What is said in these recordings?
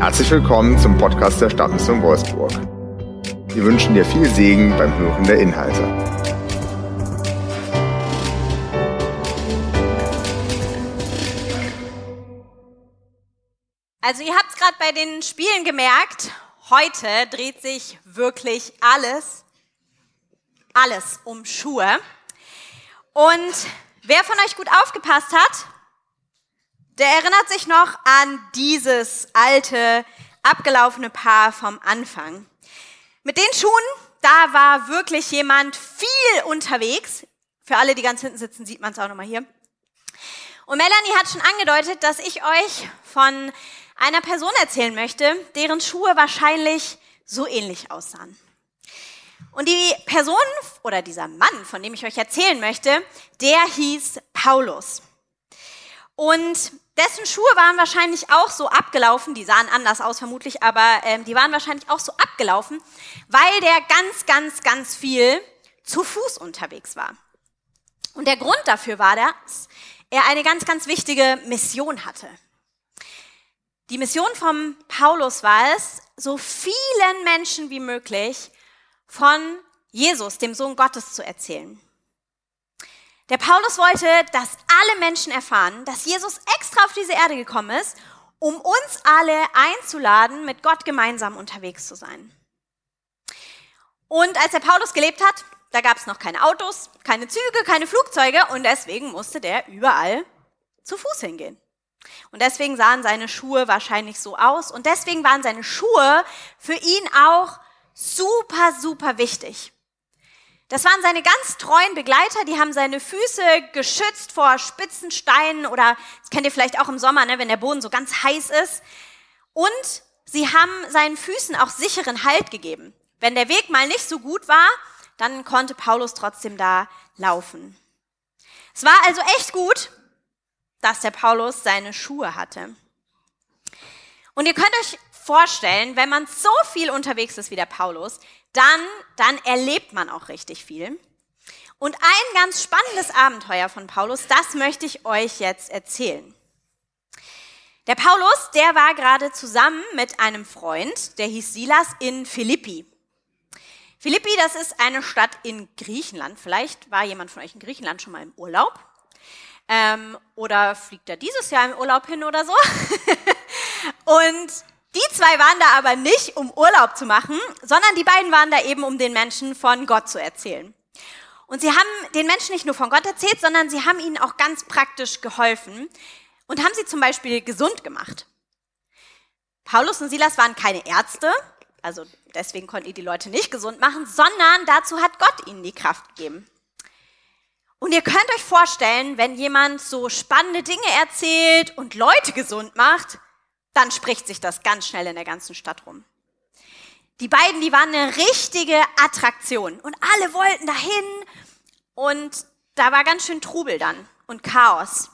Herzlich willkommen zum Podcast der Stadtmission Wolfsburg. Wir wünschen dir viel Segen beim Hören der Inhalte. Also ihr habt es gerade bei den Spielen gemerkt, heute dreht sich wirklich alles um Schuhe. Und wer von euch gut aufgepasst hat, der erinnert sich noch an dieses alte, abgelaufene Paar vom Anfang. Mit den Schuhen, da war wirklich jemand viel unterwegs. Für alle, die ganz hinten sitzen, sieht man es auch nochmal hier. Und Melanie hat schon angedeutet, dass ich euch von einer Person erzählen möchte, deren Schuhe wahrscheinlich so ähnlich aussahen. Und die Person oder dieser Mann, von dem ich euch erzählen möchte, der hieß Paulus. Und dessen Schuhe waren wahrscheinlich auch so abgelaufen, die sahen anders aus vermutlich, aber die waren wahrscheinlich auch so abgelaufen, weil der ganz viel zu Fuß unterwegs war. Und der Grund dafür war, dass er eine ganz wichtige Mission hatte. Die Mission von Paulus war es, so vielen Menschen wie möglich von Jesus, dem Sohn Gottes, zu erzählen. Der Paulus wollte, dass alle Menschen erfahren, dass Jesus extra auf diese Erde gekommen ist, um uns alle einzuladen, mit Gott gemeinsam unterwegs zu sein. Und als der Paulus gelebt hat, da gab es noch keine Autos, keine Züge, keine Flugzeuge und deswegen musste der überall zu Fuß hingehen. Und deswegen sahen seine Schuhe wahrscheinlich so aus und deswegen waren seine Schuhe für ihn auch super wichtig. Das waren seine ganz treuen Begleiter, die haben seine Füße geschützt vor spitzen Steinen oder, das kennt ihr vielleicht auch im Sommer, ne, wenn der Boden so ganz heiß ist. Und sie haben seinen Füßen auch sicheren Halt gegeben. Wenn der Weg mal nicht so gut war, dann konnte Paulus trotzdem da laufen. Es war also echt gut, dass der Paulus seine Schuhe hatte. Und ihr könnt euch vorstellen, wenn man so viel unterwegs ist wie der Paulus, dann erlebt man auch richtig viel. Und ein ganz spannendes Abenteuer von Paulus, das möchte ich euch jetzt erzählen. Der Paulus, der war gerade zusammen mit einem Freund, der hieß Silas, in Philippi. Philippi, das ist eine Stadt in Griechenland. Vielleicht war jemand von euch in Griechenland schon mal im Urlaub. Oder fliegt er dieses Jahr im Urlaub hin oder so. Und die zwei waren da aber nicht, um Urlaub zu machen, sondern die beiden waren da eben, um den Menschen von Gott zu erzählen. Und sie haben den Menschen nicht nur von Gott erzählt, sondern sie haben ihnen auch ganz praktisch geholfen und haben sie zum Beispiel gesund gemacht. Paulus und Silas waren keine Ärzte, also deswegen konnten die Leute nicht gesund machen, sondern dazu hat Gott ihnen die Kraft gegeben. Und ihr könnt euch vorstellen, wenn jemand so spannende Dinge erzählt und Leute gesund macht, dann spricht sich das ganz schnell in der ganzen Stadt rum. Die beiden, die waren eine richtige Attraktion und alle wollten dahin und da war ganz schön Trubel dann und Chaos.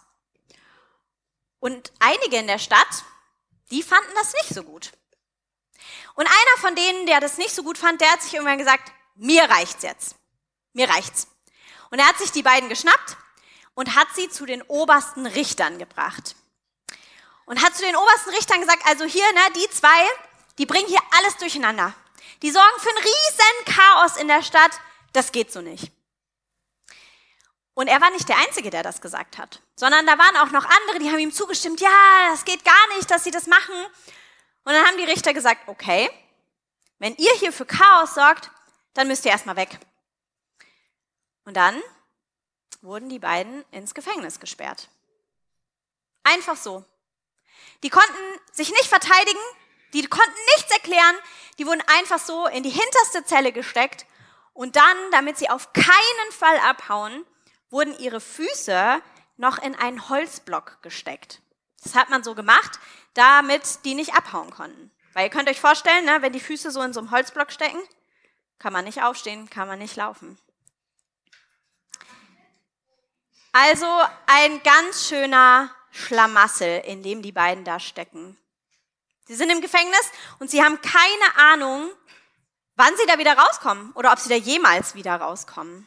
Und einige in der Stadt, die fanden das nicht so gut. Und einer von denen, der das nicht so gut fand, der hat sich irgendwann gesagt, mir reicht's jetzt. Mir reicht's. Und er hat sich die beiden geschnappt und hat sie zu den obersten Richtern gebracht. Und hat zu den obersten Richtern gesagt, also hier, ne, die zwei, die bringen hier alles durcheinander. Die sorgen für ein riesen Chaos in der Stadt. Das geht so nicht. Und er war nicht der Einzige, der das gesagt hat, sondern da waren auch noch andere, die haben ihm zugestimmt, ja, das geht gar nicht, dass sie das machen. Und dann haben die Richter gesagt, okay, wenn ihr hier für Chaos sorgt, dann müsst ihr erstmal weg. Und dann wurden die beiden ins Gefängnis gesperrt. Einfach so. Die konnten sich nicht verteidigen, die konnten nichts erklären, die wurden einfach so in die hinterste Zelle gesteckt und dann, damit sie auf keinen Fall abhauen, wurden ihre Füße noch in einen Holzblock gesteckt. Das hat man so gemacht, damit die nicht abhauen konnten. Weil ihr könnt euch vorstellen, ne, wenn die Füße so in so einem Holzblock stecken, kann man nicht aufstehen, kann man nicht laufen. Also ein ganz schöner Schlamassel, in dem die beiden da stecken. Sie sind im Gefängnis und sie haben keine Ahnung, wann sie da wieder rauskommen oder ob sie da jemals wieder rauskommen.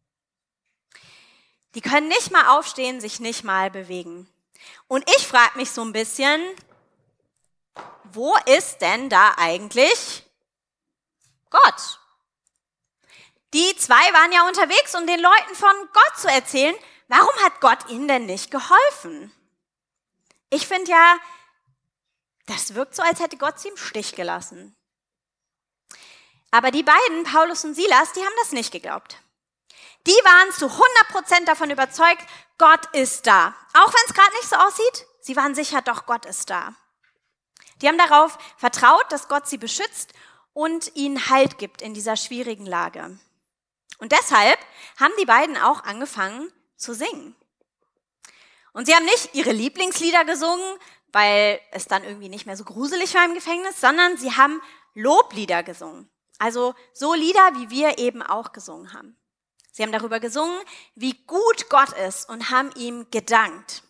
Die können nicht mal aufstehen, sich nicht mal bewegen. Und ich frage mich so ein bisschen, wo ist denn da eigentlich Gott? Die zwei waren ja unterwegs, um den Leuten von Gott zu erzählen. Warum hat Gott ihnen denn nicht geholfen? Ich finde ja, das wirkt so, als hätte Gott sie im Stich gelassen. Aber die beiden, Paulus und Silas, die haben das nicht geglaubt. Die waren zu 100% davon überzeugt, Gott ist da. Auch wenn es gerade nicht so aussieht, sie waren sicher, doch, Gott ist da. Die haben darauf vertraut, dass Gott sie beschützt und ihnen Halt gibt in dieser schwierigen Lage. Und deshalb haben die beiden auch angefangen zu singen. Und sie haben nicht ihre Lieblingslieder gesungen, weil es dann irgendwie nicht mehr so gruselig war im Gefängnis, sondern sie haben Loblieder gesungen. Also so Lieder, wie wir eben auch gesungen haben. Sie haben darüber gesungen, wie gut Gott ist und haben ihm gedankt.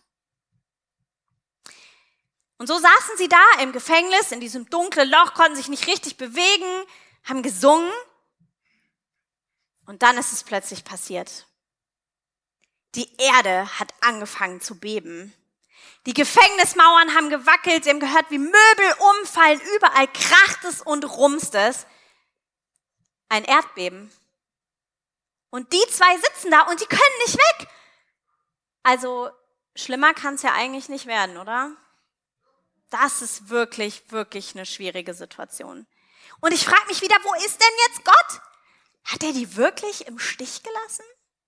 Und so saßen sie da im Gefängnis, in diesem dunklen Loch, konnten sich nicht richtig bewegen, haben gesungen. Und dann ist es plötzlich passiert. Die Erde hat angefangen zu beben. Die Gefängnismauern haben gewackelt, sie haben gehört, wie Möbel umfallen, überall kracht es und rumst es. Ein Erdbeben. Und die zwei sitzen da und die können nicht weg. Also schlimmer kann es ja eigentlich nicht werden, oder? Das ist wirklich, wirklich eine schwierige Situation. Und ich frage mich wieder, wo ist denn jetzt Gott? Hat er die wirklich im Stich gelassen?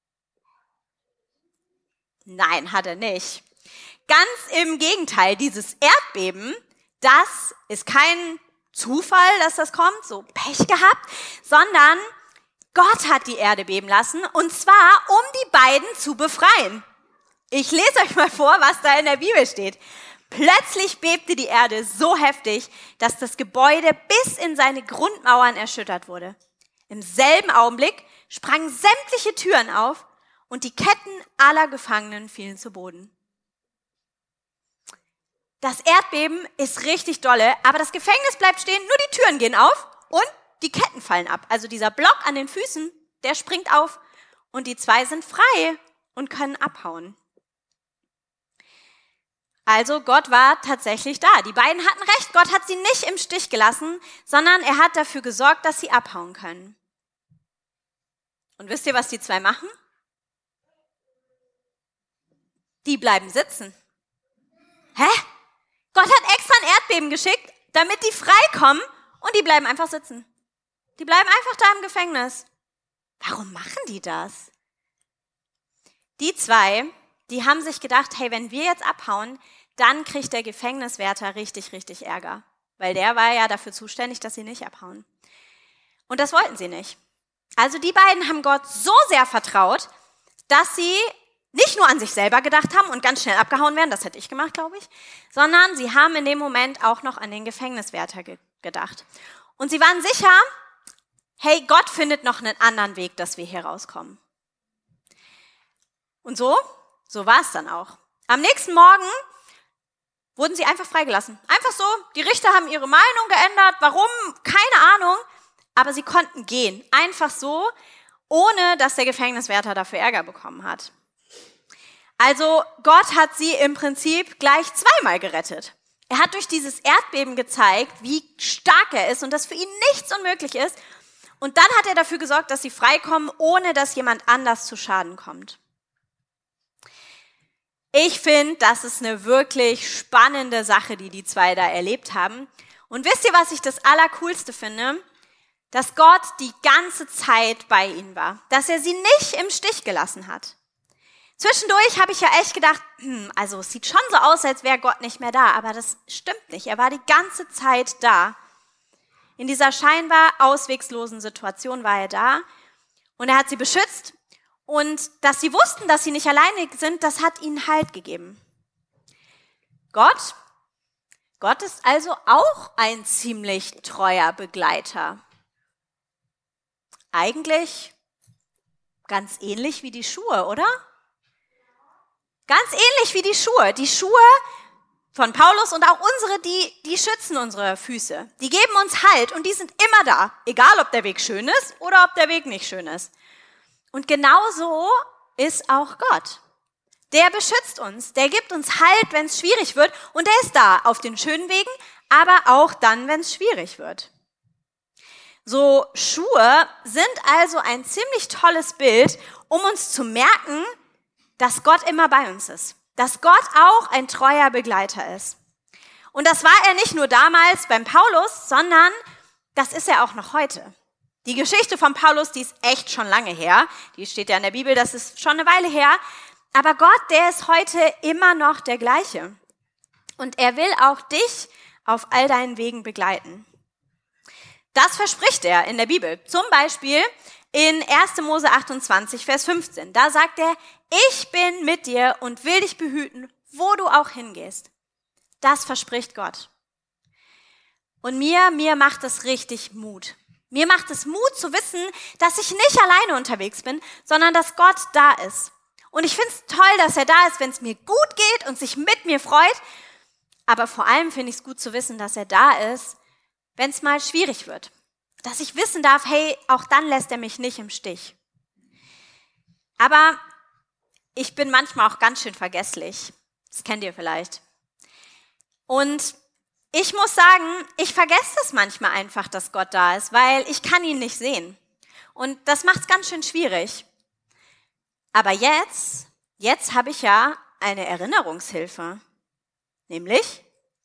Nein, hat er nicht. Ganz im Gegenteil, dieses Erdbeben, das ist kein Zufall, dass das kommt, so Pech gehabt, sondern Gott hat die Erde beben lassen, und zwar, um die beiden zu befreien. Ich lese euch mal vor, was da in der Bibel steht. Plötzlich bebte die Erde so heftig, dass das Gebäude bis in seine Grundmauern erschüttert wurde. Im selben Augenblick sprangen sämtliche Türen auf und die Ketten aller Gefangenen fielen zu Boden. Das Erdbeben ist richtig dolle, aber das Gefängnis bleibt stehen, nur die Türen gehen auf und die Ketten fallen ab. Also dieser Block an den Füßen, der springt auf und die zwei sind frei und können abhauen. Also Gott war tatsächlich da. Die beiden hatten recht, Gott hat sie nicht im Stich gelassen, sondern er hat dafür gesorgt, dass sie abhauen können. Und wisst ihr, was die zwei machen? Die bleiben sitzen. Hä? Gott hat extra ein Erdbeben geschickt, damit die freikommen, und die bleiben einfach sitzen. Die bleiben einfach da im Gefängnis. Warum machen die das? Die zwei, die haben sich gedacht, hey, wenn wir jetzt abhauen, dann kriegt der Gefängniswärter richtig, richtig Ärger. Weil der war ja dafür zuständig, dass sie nicht abhauen. Und das wollten sie nicht. Also die beiden haben Gott so sehr vertraut, dass sie nicht nur an sich selber gedacht haben und ganz schnell abgehauen werden, das hätte ich gemacht, glaube ich, sondern sie haben in dem Moment auch noch an den Gefängniswärter gedacht. Und sie waren sicher, hey, Gott findet noch einen anderen Weg, dass wir hier rauskommen. Und so war es dann auch. Am nächsten Morgen wurden sie einfach freigelassen. Einfach so, die Richter haben ihre Meinung geändert, warum, keine Ahnung, aber sie konnten gehen. Einfach so, ohne dass der Gefängniswärter dafür Ärger bekommen hat. Also Gott hat sie im Prinzip gleich zweimal gerettet. Er hat durch dieses Erdbeben gezeigt, wie stark er ist und dass für ihn nichts unmöglich ist. Und dann hat er dafür gesorgt, dass sie freikommen, ohne dass jemand anders zu Schaden kommt. Ich finde, das ist eine wirklich spannende Sache, die die zwei da erlebt haben. Und wisst ihr, was ich das Allercoolste finde? Dass Gott die ganze Zeit bei ihnen war. Dass er sie nicht im Stich gelassen hat. Zwischendurch habe ich ja echt gedacht, also es sieht schon so aus, als wäre Gott nicht mehr da. Aber das stimmt nicht. Er war die ganze Zeit da. In dieser scheinbar auswegslosen Situation war er da. Und er hat sie beschützt. Und dass sie wussten, dass sie nicht alleine sind, das hat ihnen Halt gegeben. Gott ist also auch ein ziemlich treuer Begleiter. Eigentlich ganz ähnlich wie die Schuhe, oder? Ganz ähnlich wie die Schuhe. Die Schuhe von Paulus und auch unsere, die schützen unsere Füße. Die geben uns Halt und die sind immer da. Egal, ob der Weg schön ist oder ob der Weg nicht schön ist. Und genauso ist auch Gott. Der beschützt uns, der gibt uns Halt, wenn es schwierig wird, und er ist da auf den schönen Wegen, aber auch dann, wenn es schwierig wird. So Schuhe sind also ein ziemlich tolles Bild, um uns zu merken, dass Gott immer bei uns ist, dass Gott auch ein treuer Begleiter ist. Und das war er nicht nur damals beim Paulus, sondern das ist er auch noch heute. Die Geschichte von Paulus, die ist echt schon lange her. Die steht ja in der Bibel, das ist schon eine Weile her. Aber Gott, der ist heute immer noch der gleiche. Und er will auch dich auf all deinen Wegen begleiten. Das verspricht er in der Bibel. Zum Beispiel in 1. Mose 28, Vers 15. Da sagt er, ich bin mit dir und will dich behüten, wo du auch hingehst. Das verspricht Gott. Und mir macht es richtig Mut. Mir macht es Mut zu wissen, dass ich nicht alleine unterwegs bin, sondern dass Gott da ist. Und ich finde es toll, dass er da ist, wenn es mir gut geht und sich mit mir freut. Aber vor allem finde ich es gut zu wissen, dass er da ist, wenn es mal schwierig wird. Dass ich wissen darf, hey, auch dann lässt er mich nicht im Stich. Aber ich bin manchmal auch ganz schön vergesslich. Das kennt ihr vielleicht. Und ich muss sagen, ich vergesse es manchmal einfach, dass Gott da ist, weil ich kann ihn nicht sehen. Und das macht es ganz schön schwierig. Aber jetzt habe ich ja eine Erinnerungshilfe. Nämlich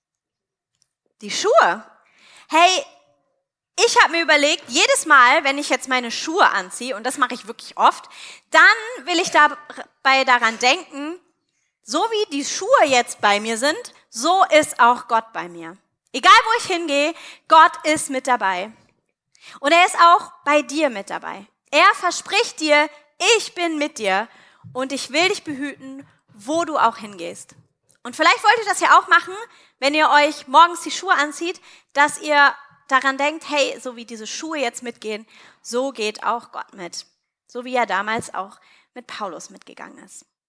die Schuhe. Hey, ich habe mir überlegt, jedes Mal, wenn ich jetzt meine Schuhe anziehe, und das mache ich wirklich oft, dann will ich dabei daran denken, so wie die Schuhe jetzt bei mir sind, so ist auch Gott bei mir. Egal wo ich hingehe, Gott ist mit dabei. Und er ist auch bei dir mit dabei. Er verspricht dir, ich bin mit dir und ich will dich behüten, wo du auch hingehst. Und vielleicht wollt ihr das ja auch machen, wenn ihr euch morgens die Schuhe anzieht, dass ihr daran denkt, hey, so wie diese Schuhe jetzt mitgehen, so geht auch Gott mit. So wie er damals auch mit Paulus mitgegangen ist.